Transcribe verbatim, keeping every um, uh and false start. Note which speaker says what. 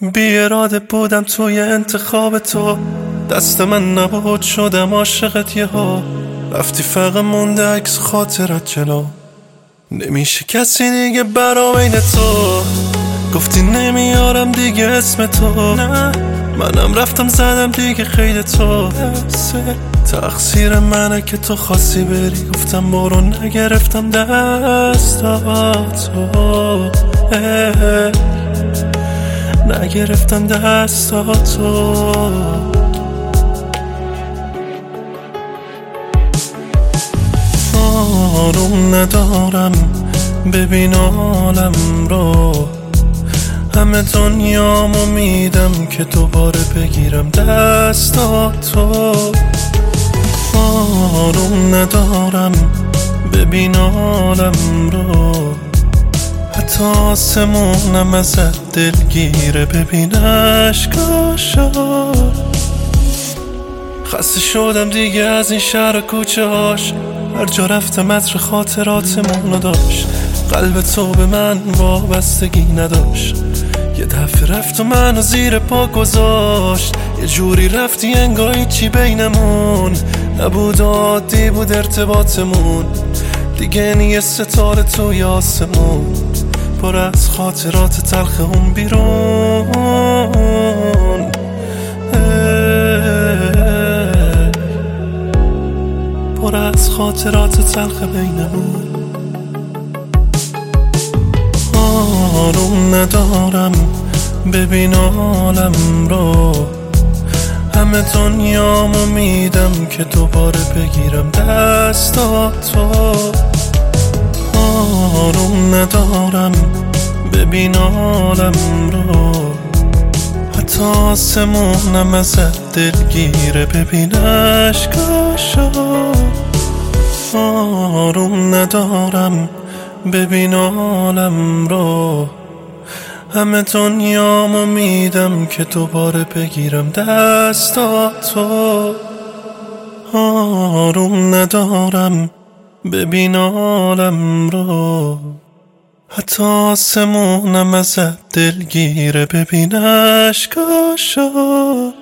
Speaker 1: بی اراده بودم توی انتخاب تو، دست من نبود شدم عاشقت یه ها. رفتی فقط مونده عکس خاطرت جلو، نمیشه کسی دیگه برا بین تو. گفتی نمیارم دیگه اسم تو، نه منم رفتم زدم دیگه خیلی تو. تقصیر منه که تو خواستی بری، گفتم برو نگرفتم دستاتو، نگرفتم دستاتو. آروم ندارم ببین عالم رو، همه دنیامو میدم که دوباره بگیرم دستاتو. آروم ندارم ببین عالم رو، حتی آسمونم ازت دلگیره ببین عشقاشو. خسته شدم دیگه از این شهر و کوچه هاش، هر جا رفتم عطر خاطراتمونو داشت. قلب تو به من وابستگی نداشت، یه دفعه رفت و منو زیر پا گذاشت. یه جوری رفتی انگار چی بینمون نبود، عادی بود ارتباطمون. دیگه نیه ستاره توی آسمون، پر از خاطرات تلخ اون بیرون. پر از خاطرات تلخ بینمون. آروم ندارم ببین عالم رو، همه دنیامو میدم که دوباره بگیرم دستاتو. آروم ندارم ببین عالم رو، حتی آسمونم ازت دلگیره ببین عشقاشو. آروم ندارم ببین عالم رو، همه دنیامو میدم که دوباره بگیرم دستاتو. آروم ندارم ببین عالم رو، حتی آسمونم ازت دلگیره ببین عشقاشو.